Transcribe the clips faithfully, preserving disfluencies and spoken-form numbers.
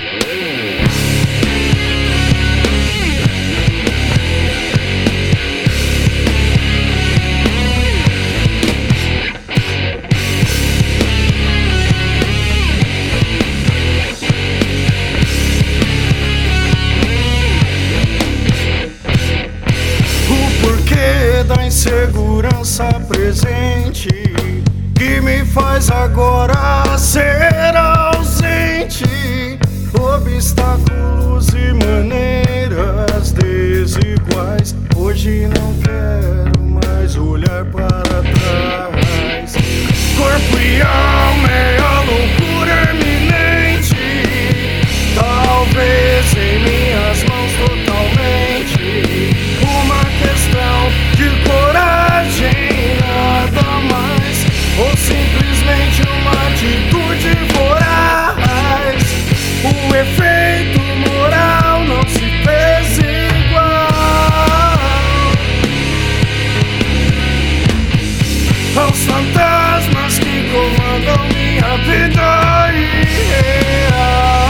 Da insegurança presente que me faz agora ser ausente. Obstáculos e maneiras desiguais. Hoje não quero mais olhar para trás. Corpo e alma é a loucura eminente. Talvez em minhas mãos totalmente. Uma questão de coragem, nada mais, ou simplesmente uma atitude voraz. O efeito moral não se fez igual aos fantasmas que comandam minha vida irreal.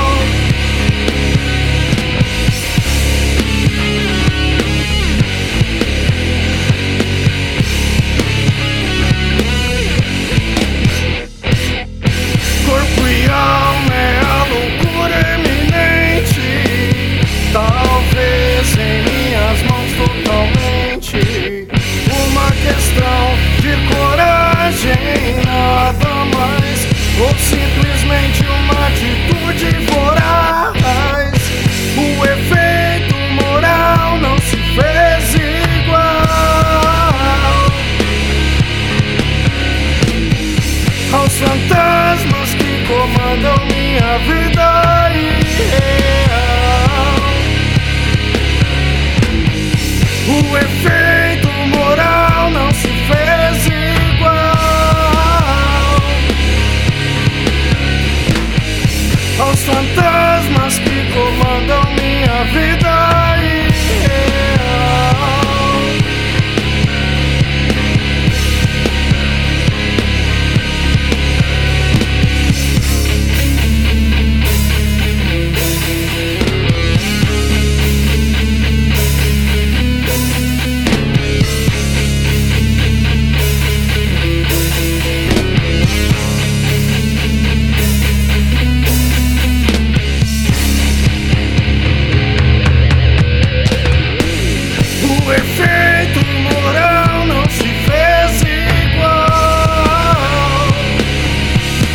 Corpo e alma é a loucura eminente. Talvez em minhas mãos totalmente. Uma questão de coragem, nada mais, ou simplesmente uma atitude voraz. O efeito moral não se fez igual aos fantasmas que comandam minha vida irreal. O efeito moral não se fez igual aos fantasmas que comandam minha vida irreal. O efeito moral não se fez igual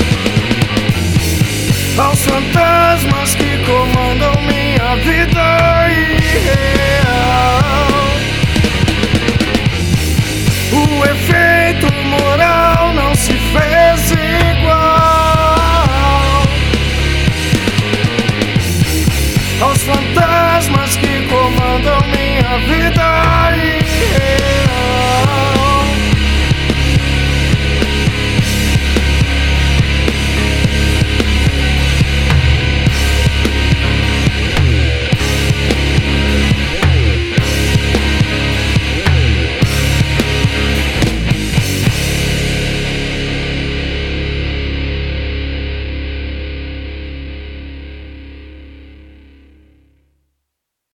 aos fantasmas que comandam minha vida.